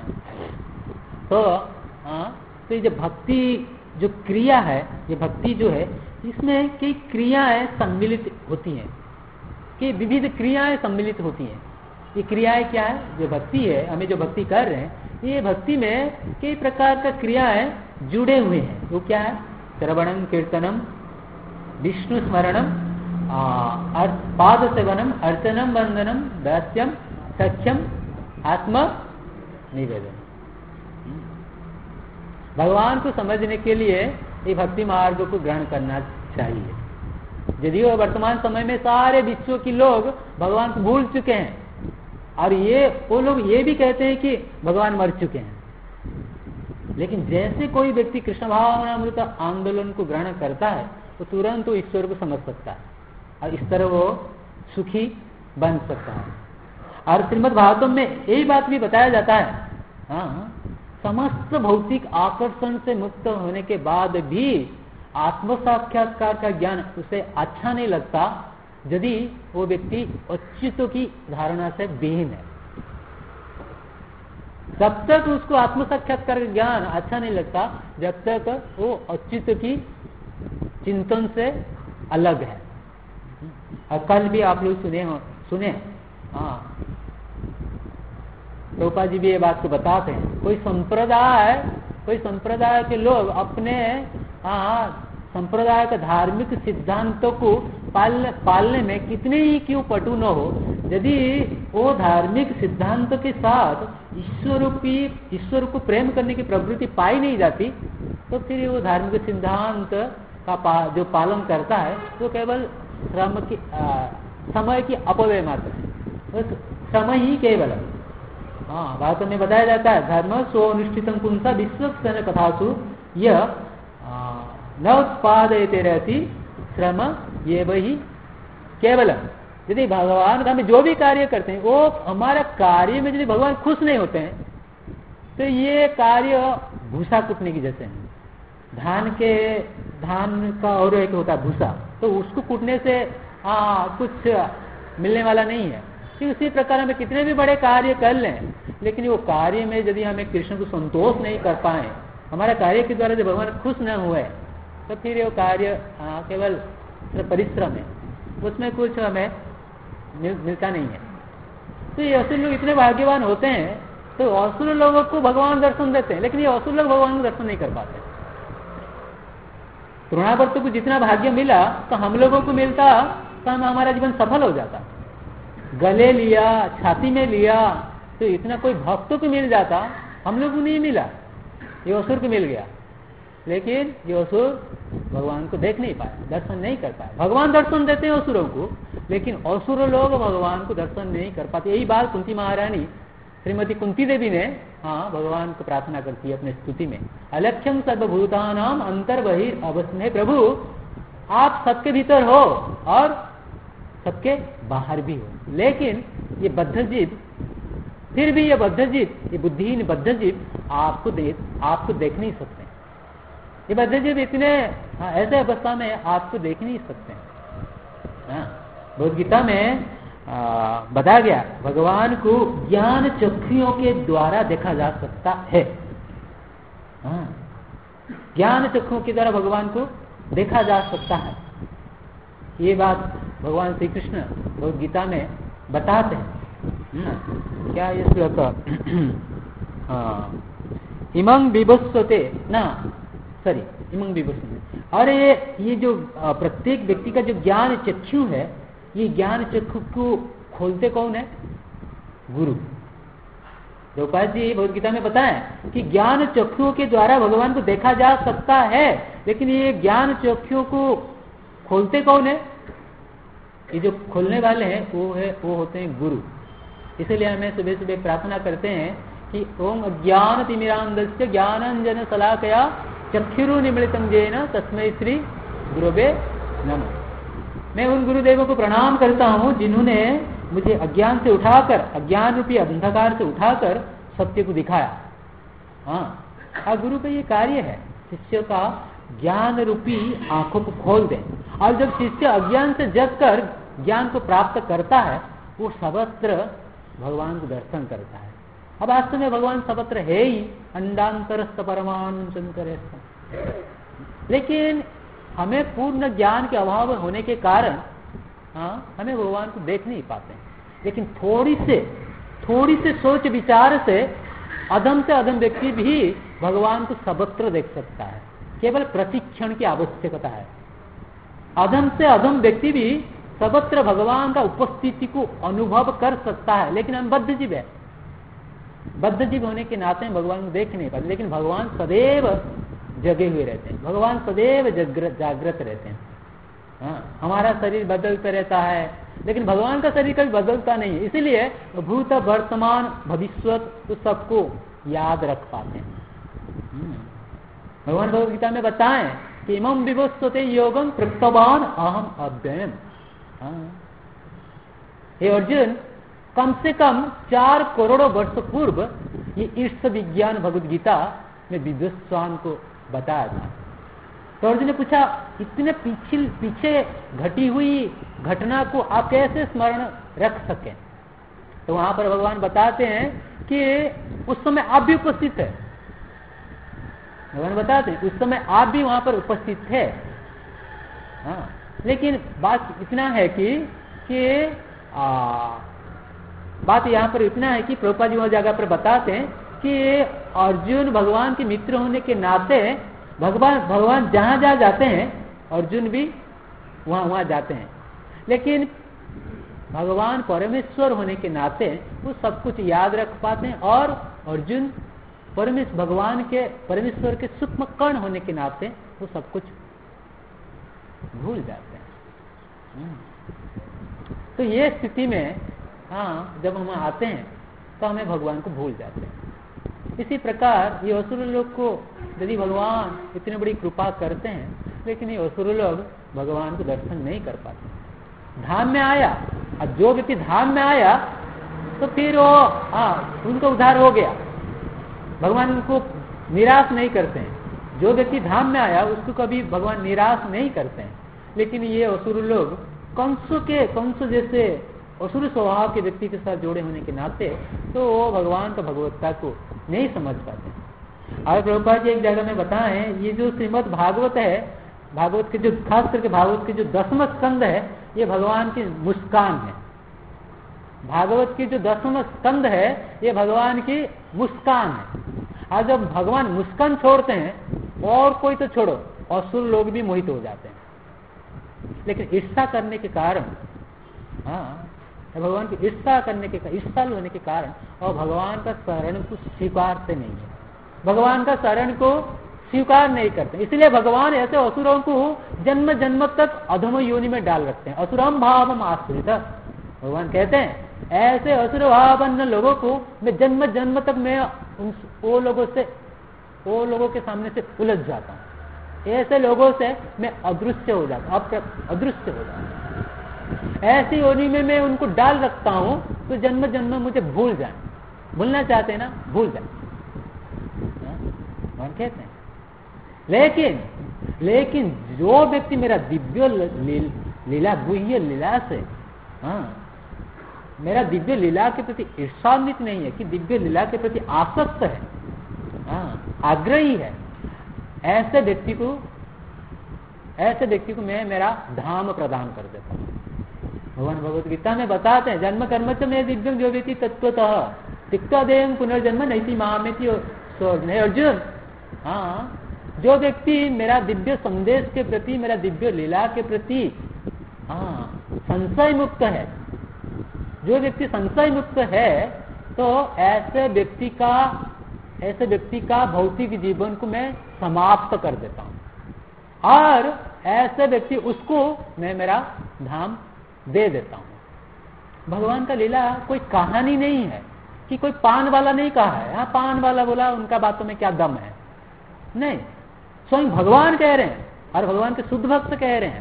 तो ये जो भक्ति जो क्रिया है, ये भक्ति जो है इसमें कई क्रियाएं सम्मिलित होती हैं, कई विविध क्रियाएं सम्मिलित होती हैं। ये क्रियाएं क्या है, जो भक्ति है, हमें जो भक्ति कर रहे हैं ये भक्ति में कई प्रकार का क्रियाएं जुड़े हुए हैं। वो क्या है, श्रवणम, कीर्तनम, विष्णु स्मरणम, पाद सेवनम, अर्चनम, वंदनम, दास्यम, सख्यम, आत्म निवेदन। भगवान को समझने के लिए ये भक्ति मार्ग को ग्रहण करना चाहिए। यदि वो वर्तमान समय में सारे विश्व के लोग भगवान को भूल चुके हैं और वो लोग ये भी कहते हैं कि भगवान मर चुके हैं, लेकिन जैसे कोई व्यक्ति कृष्ण भावनामृत आंदोलन को ग्रहण करता है तो तुरंत वो ईश्वर को समझ सकता है और इस तरह वो सुखी बन सकता है। और श्रीमद् भागवतम में यही बात भी बताया जाता है, समस्त भौतिक आकर्षण से मुक्त होने के बाद भी आत्म साक्षात्कार का ज्ञान उसे अच्छा नहीं लगता यदि वो व्यक्ति अच्युत की धारणा से विहीन है। जब तक उसको आत्म साक्षात्कार का ज्ञान अच्छा नहीं लगता जब तक वो अच्युत की चिंतन से अलग है। और कल भी आप लोग सुने प्रभुपाद जी भी ये बात को बताते हैं। कोई संप्रदाय के लोग अपने संप्रदाय के धार्मिक सिद्धांतों को पालने में कितने ही क्यों पटु न हो, यदि वो धार्मिक सिद्धांत के साथ ईश्वर को प्रेम करने की प्रवृत्ति पाई नहीं जाती, तो फिर वो धार्मिक सिद्धांत का जो पालन करता है वो केवल समय की अपव्यय मात्र है, समय ही केवल। हाँ, भागवत में बताया जाता है धर्म स्वनुष्ठितम पुंसा विश्वक्सेन कथासु यह न उत्पादयते रहती श्रम ये वही केवल। यदि भगवान का हम जो भी कार्य करते हैं वो हमारा कार्य में यदि भगवान खुश नहीं होते हैं तो ये कार्य भूसा कूटने की जैसे है। धान का और एक होता है भूसा, तो उसको कूटने से कुछ मिलने वाला नहीं है। कि उसी प्रकार हमें कितने भी बड़े कार्य कर लें, लेकिन वो कार्य में यदि हमें कृष्ण को संतोष नहीं कर पाए, हमारे कार्य के द्वारा जब भगवान खुश न हुए, तो फिर वो कार्य केवल परिश्रम है, उसमें कुछ हमें मिलता नहीं है। तो ये असुर लोग इतने भाग्यवान होते हैं, तो असुर लोगों को भगवान दर्शन देते हैं, लेकिन ये असुर लोग भगवान को दर्शन नहीं कर पाते। तृणावर्त को जितना भाग्य मिला तो हम लोगों को मिलता तो हमारा जीवन सफल हो जाता। गले लिया, छाती में लिया, तो इतना कोई भक्त को मिल जाता, हम लोग को नहीं मिला, ये असुर को मिल गया। लेकिन ये असुर भगवान को देख नहीं पाया, दर्शन नहीं कर पाया। भगवान दर्शन देते हैं असुरों को, लेकिन असुर लोग भगवान को दर्शन नहीं कर पाते। यही बात कुंती महारानी श्रीमती कुंती देवी ने भगवान को प्रार्थना करती है अपने स्तुति में, अलक्ष्यम सर्वभूतानाम अंतर्बहिर अवस्ने। प्रभु आप सबके भीतर हो और सबके बाहर भी हो, लेकिन ये बद्धजीव, फिर भी ये बद्धजीव, ये बुद्धिहीन बद्धजीव आपको देख नहीं सकते। ये बद्धजीव इतने ऐसे अवस्था में आपको देख नहीं सकते। भगवद गीता में बताया गया भगवान को ज्ञान चक्षुओं के द्वारा देखा जा सकता है। ज्ञान चक्षुओं के द्वारा भगवान को देखा जा सकता है। ये बात भगवान श्री कृष्ण भगवद गीता में बताते हैं। क्या ये श्लोक इमं विभस्वते ना, सॉरी इमं विभस्वते। और ये जो प्रत्येक व्यक्ति का जो ज्ञान चक्षु है, ये ज्ञान चक्षु को खोलते कौन है? गुरु। द्रौपदी जी भगवद गीता में बताएं कि ज्ञान चक्षुओं के द्वारा भगवान को देखा जा सकता है, लेकिन ये ज्ञान चक्षुओं को खोलते कौन है? ये जो खोलने वाले हैं वो होते हैं गुरु। इसलिए हमें सुबह सुबह प्रार्थना करते हैं कि ओम अज्ञान तिमिरांधस्य ज्ञानांजन शलाकया चक्षुरु निमिलितं येन तस्मै श्री गुरुवे नमः। मैं उन गुरुदेवों को प्रणाम करता हूँ जिन्होंने मुझे अज्ञान से उठाकर, अज्ञान रूपी अंधकार से उठाकर सत्य को दिखाया। गुरु का ये कार्य है, शिष्य का ज्ञान रूपी आंखों को खोल दें। और जब शिष्य अज्ञान से जगकर ज्ञान को प्राप्त करता है, वो सर्वत्र भगवान को दर्शन करता है। अब वास्तव में भगवान सर्वत्र है ही, अंडांतरस्थ परमाणुचंतरस्थ। लेकिन हमें पूर्ण ज्ञान के अभाव होने के कारण हमें भगवान को देख नहीं पाते। लेकिन थोड़ी से सोच विचार से अधम व्यक्ति भी भगवान को सर्वत्र देख सकता है। केवल प्रशिक्षण की आवश्यकता है। अधम से अधम व्यक्ति भी सर्वत्र भगवान का उपस्थिति को अनुभव कर सकता है। लेकिन हम बद्धजीव है, बद्धजीव होने के नाते भगवान को देख नहीं पाते। लेकिन भगवान सदैव जगे हुए रहते हैं, भगवान सदैव जागृत रहते हैं। हमारा शरीर बदलता रहता है, लेकिन भगवान का शरीर कभी बदलता नहीं है। इसीलिए भूत वर्तमान भविष्यत तो सबको याद रख पाते हैं। भगवान भगवद गीता में बताएं कि इमं विभस्वते योगं प्रत्यवान अहम अव्ययम्। हे अर्जुन, कम से कम 4 करोड़ वर्ष पूर्व ये ईर्ष विज्ञान भगवद गीता में विद्वान को बताया था। तो अर्जुन ने पूछा, इतने पीछे घटी हुई घटना को आप कैसे स्मरण रख सकें? तो वहां पर भगवान बताते हैं कि उस समय आप भी उपस्थित है। भगवान बताते हैं उस समय आप भी वहां पर उपस्थित थे। लेकिन बात इतना है कि बात यहाँ पर इतना है कि प्रभुपाद जी वह जगह पर बताते हैं कि अर्जुन भगवान के मित्र होने के नाते भगवान जहां जहां जाते हैं अर्जुन भी वहां जाते हैं। लेकिन भगवान परमेश्वर होने के नाते वो सब कुछ याद रख पाते हैं, और अर्जुन परमेश्वर के सूक्ष्म कण होने के नाते वो सब कुछ भूल जाते हैं। तो ये स्थिति में जब हम आते हैं तो हमें भगवान को भूल जाते हैं। इसी प्रकार ये असुर लोग को यदि भगवान इतनी बड़ी कृपा करते हैं, लेकिन ये असुर लोग भगवान को दर्शन नहीं कर पाते। धाम में आया, और जो व्यक्ति धाम में आया तो फिर वो उनका उद्धार हो गया। भगवान उनको निराश नहीं करते हैं। जो व्यक्ति धाम में आया उसको कभी भगवान निराश नहीं करते हैं। लेकिन ये असुर लोग कंस जैसे असुर स्वभाव के व्यक्ति के साथ जोड़े होने के नाते तो वो भगवान का भगवत्ता को नहीं समझ पाते। और प्रभुपाद जी एक जगह में बताएं, ये जो श्रीमद् भागवत है, भागवत के जो खास करके भागवत के जो 10वां स्कंद है, ये भगवान की मुस्कान है। भागवत की जो 10वां स्कंद है ये भगवान की मुस्कान है। और जब भगवान मुस्कान छोड़ते हैं, और कोई तो छोड़ो, असुर लोग भी मोहित हो जाते हैं। लेकिन ईर्षा करने के कारण, भगवान की ईर्षा होने के कारण और भगवान का शरण को स्वीकारते नहीं है, भगवान का शरण को स्वीकार नहीं करते। इसलिए भगवान ऐसे असुरों को जन्म जन्म तक अधम योनि में डाल रखते हैं। असुरम भावम आश्रित, भगवान कहते हैं ऐसे असुर भावन्न लोगों को मैं जन्म जन्म तक मैं वो लोगों के सामने से उलझ जाता हूँ। ऐसे लोगों से मैं अदृश्य हो जाता हूँ। ऐसी योनि में मैं उनको डाल रखता हूँ तो जन्म जन्म मुझे भूल जाए। भूलना चाहते हैं ना, भूल जाए, भगवान कहते हैं। लेकिन जो व्यक्ति मेरा दिव्य लीला गुह्य लीला से मेरा दिव्य लीला के प्रति ईर्षान्वित नहीं है, कि दिव्य लीला के प्रति आसक्त है, आग्रही है, ऐसे व्यक्ति को मैं मेरा धाम प्रदान कर देता हूँ। भगवान भगवत गीता में बताते हैं, जन्म कर्म च में दिव्यम जो व्यक्ति तत्वतः तिक्ता देयं पुनर्जन्म नैति मामेति अर्जुन। जो व्यक्ति मेरा दिव्य संदेश के प्रति, मेरा दिव्य लीला के प्रति संशय मुक्त है, जो व्यक्ति संशय मुक्त है, तो ऐसे व्यक्ति का भौतिक जीवन को मैं समाप्त कर देता हूँ, और ऐसे व्यक्ति उसको मैं मेरा धाम दे देता हूँ। भगवान का लीला कोई कहानी नहीं है, कि कोई पान वाला नहीं कहा है, पान वाला बोला उनका बातों में क्या दम है, नहीं, स्वयं भगवान कह रहे हैं, और भगवान के शुद्ध भक्त कह रहे हैं।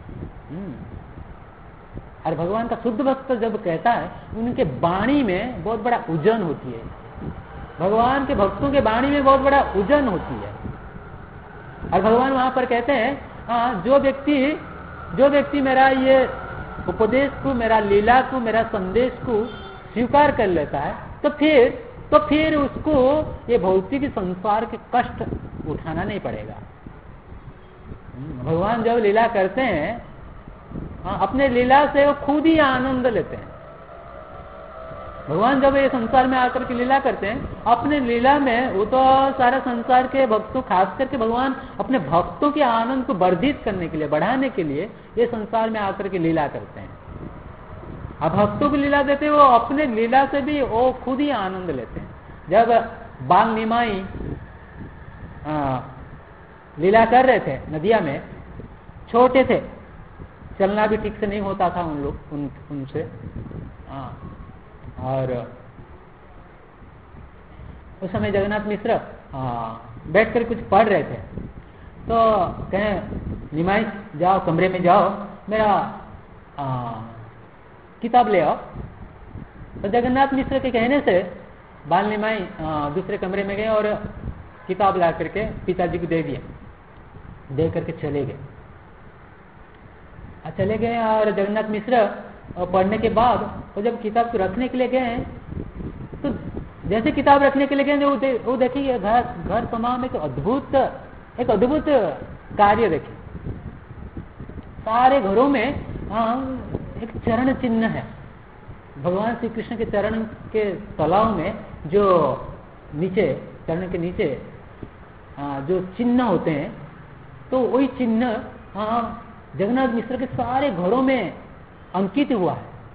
और भगवान का शुद्ध भक्त जब कहता है, उनके वाणी में बहुत बड़ा उजन होती है। भगवान के भक्तों के वाणी में बहुत बड़ा उजन होती है। और भगवान वहां पर कहते हैं, जो व्यक्ति मेरा ये उपदेश को, मेरा लीला को, मेरा संदेश को स्वीकार कर लेता है, तो फिर उसको ये भौतिक संसार के कष्ट उठाना नहीं पड़ेगा। भगवान जब लीला करते हैं, अपने लीला से वो खुद ही आनंद लेते हैं। भगवान जब ये संसार में आकर के लीला करते हैं, अपने लीला में वो तो सारा संसार के भक्तों, खास करके भगवान अपने भक्तों के आनंद को वर्धित करने के लिए, बढ़ाने के लिए ये संसार में आकर के लीला करते हैं। अब भक्तों को लीला देते हैं, वो अपने लीला से भी वो खुद ही आनंद लेते हैं। जब बाल निमाई लीला कर रहे थे नदिया में, छोटे थे, चलना भी ठीक से नहीं होता था उनसे, और उस समय जगन्नाथ मिश्र बैठ कर कुछ पढ़ रहे थे, तो कहें निमाई जाओ, कमरे में जाओ, मेरा किताब ले आओ। तो जगन्नाथ मिश्र के कहने से बाल निमाई दूसरे कमरे में गए और किताब ला करके पिताजी को दे दिया, दे करके चले गए। और जगन्नाथ मिश्र पढ़ने के बाद वो जब किताब को रखने के लिए गए, तो जैसे किताब रखने के लिए गए, वो देखिए घर तमाम एक अद्भुत कार्य देखे। सारे घरों में एक चरण चिन्ह है। भगवान श्री कृष्ण के चरण के तलाव में जो नीचे, चरण के नीचे जो चिन्ह होते हैं, तो वही चिन्ह जगन्नाथ मिश्र के सारे घरों में अंकित हुआ है।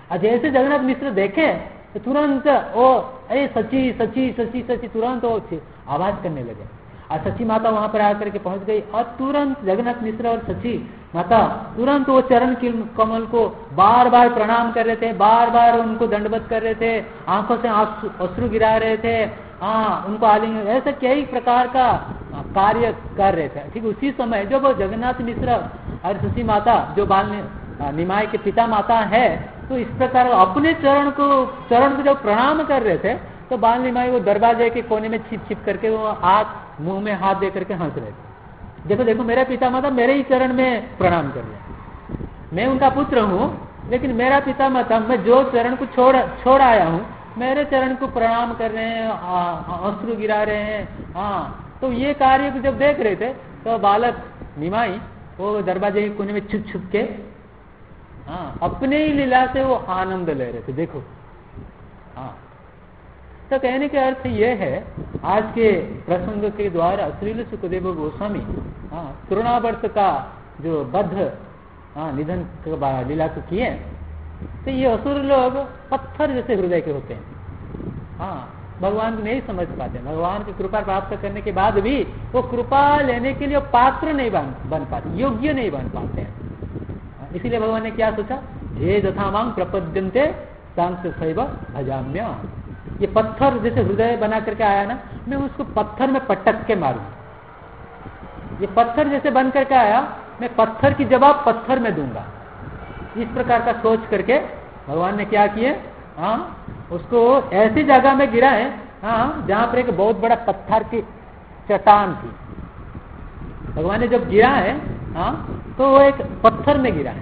और जैसे जगन्नाथ मिश्र देखे तो तुरंत वो अरे सची सची सची सची तुरंत वो आवाज करने लगे। और सची माता वहां पर आकर के पहुंच गई और तुरंत जगन्नाथ मिश्र और सची माता तुरंत वो चरण कमल को बार बार प्रणाम कर रहे थे, बार बार उनको दंडवत कर रहे थे, आंखों से अश्रु गिरा रहे थे, हाँ उनको आलिंगन, ऐसे कई प्रकार का कार्य कर रहे थे। ठीक उसी समय जब वो जगन्नाथ मिश्र और सची माता जो बाल निमाय के पिता माता है, तो इस प्रकार अपने चरण को जब प्रणाम कर रहे थे तो बाल निमाई वो दरवाजे के कोने में छिप छिप करके वो हाथ मुंह में हाथ दे करके हंस रहे थे। देखो देखो मेरा पिता माता मेरे ही चरण में प्रणाम कर रहे हैं, मैं उनका पुत्र हूँ, लेकिन मेरा पिता माता मैं जो चरण को छोड़ आया हूँ मेरे चरण को प्रणाम कर रहे हैं, अश्रु गिरा रहे हैं। हाँ तो ये कार्य को जब देख रहे थे तो बालक निमाई वो दरवाजे के कोने में छुप छुप के हाँ अपने ही लीला से वो आनंद ले रहे थे। देखो हाँ, तो कहने का अर्थ ये है आज के प्रसंग के द्वारा श्रील सुखदेव गोस्वामी हाँ तृणावर्त का जो बद्ध निधन लीला को किए, तो ये असुर लोग पत्थर जैसे हृदय के होते हैं। हाँ भगवान को नहीं समझ पाते, भगवान की कृपा प्राप्त करने के बाद भी वो कृपा लेने के लिए पात्र नहीं बन पाते, योग्य नहीं बन पाते हैं। इसीलिए भगवान ने क्या सोचा, ये यथा मांग प्रपद्यन्ते सांस शैव भजाम्य। ये पत्थर जैसे हृदय बना करके आया ना, मैं उसको पत्थर में पटक के मारूं। ये पत्थर जैसे बन करके आया, मैं पत्थर की जवाब पत्थर में दूंगा। इस प्रकार का सोच करके भगवान ने क्या किए, हाँ उसको ऐसी जगह में गिरा है हाँ जहां पर एक बहुत बड़ा पत्थर की चट्टान थी। भगवान ने जब गिरा है हाँ तो वो एक पत्थर में गिरा है।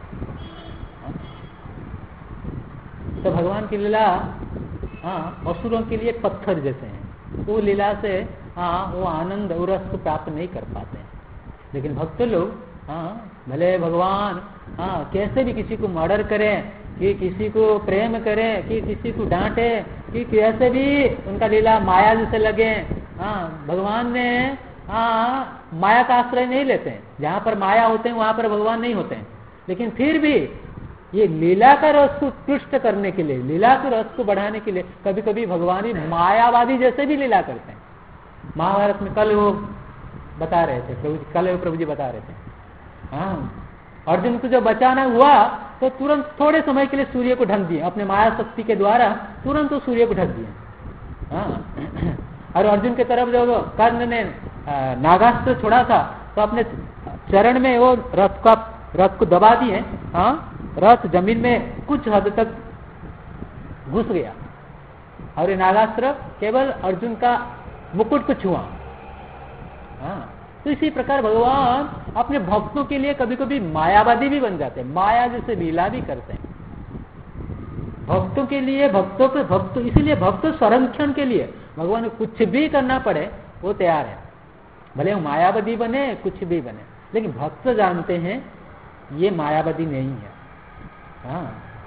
तो भगवान की लीला हाँ असुरों के लिए पत्थर जैसे हैं, वो लीला से हाँ वो आनंद और रस को प्राप्त नहीं कर पाते हैं। लेकिन भक्त लोग हाँ भले भगवान हाँ कैसे भी किसी को मर्डर करें, कि किसी को प्रेम करें, कि किसी को डांटे, कि कैसे भी उनका लीला माया जैसे लगे, हाँ भगवान ने हाँ माया का आश्रय नहीं लेते हैं। जहां पर माया होते हैं वहां पर भगवान नहीं होते हैं। लेकिन फिर भी ये लीला का रस को उत्कृष्ट करने के लिए, लीला के रस को बढ़ाने के लिए कभी कभी भगवान ही मायावादी जैसे भी लीला करते हैं। महाभारत में कल वो बता रहे थे प्रभु जी बता रहे थे हाँ अर्जुन को जब बचाना हुआ तो तुरंत थोड़े समय के लिए सूर्य को ढक दिए, अपने माया शक्ति के द्वारा तुरंत वो सूर्य को ढक दिए। हाँ और अर्जुन की तरफ जब कर्ण ने नागास्त्र छोड़ा था तो अपने चरण में वो रथ को दबा दिए। हाँ रथ जमीन में कुछ हद तक घुस गया और ये नागास्त्र केवल अर्जुन का मुकुट को छुआ। हाँ तो इसी प्रकार भगवान अपने भक्तों के लिए कभी कभी मायावादी भी बन जाते हैं, माया जैसे लीला भी करते हैं भक्तों के लिए। भक्त इसीलिए भक्त संरक्षण के लिए भगवान को कुछ भी करना पड़े वो तैयार है, भले वो मायावादी बने कुछ भी बने। लेकिन भक्त जानते हैं ये मायावादी नहीं है। हाँ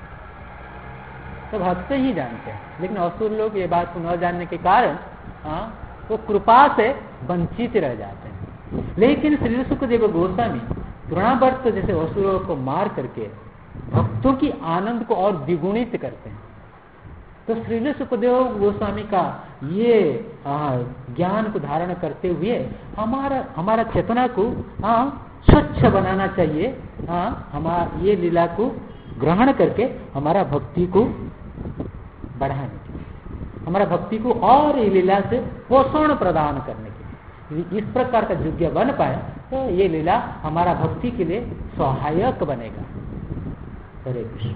तो भक्त ही जानते हैं, लेकिन असुर लोग ये बात को न जानने के कारण हाँ वो कृपा से वंचित रह जाते हैं। लेकिन श्री सुखदेव गोस्वामी तृणावर्त जैसे असुरों को मार करके भक्तों की आनंद को और द्विगुणित करते हैं। तो श्री सुखदेव गोस्वामी का ये ज्ञान को धारण करते हुए हमारा चेतना को स्वच्छ बनाना चाहिए। ये लीला को ग्रहण करके हमारा भक्ति को बढ़ाने चाहिए, हमारा भक्ति को और ये लीला से पोषण प्रदान करने के लिए। इस प्रकार का योग्य बन पाए तो ये लीला हमारा भक्ति के लिए सहायक बनेगा। हरे कृष्ण।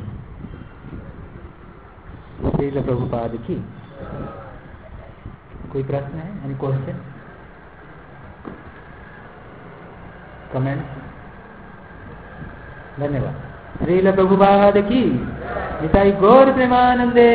श्रील प्रभुपाद की कोई प्रश्न है? Any question, comment? धन्यवाद। श्रील प्रभुपाद की निताई गौर प्रेमानंदे।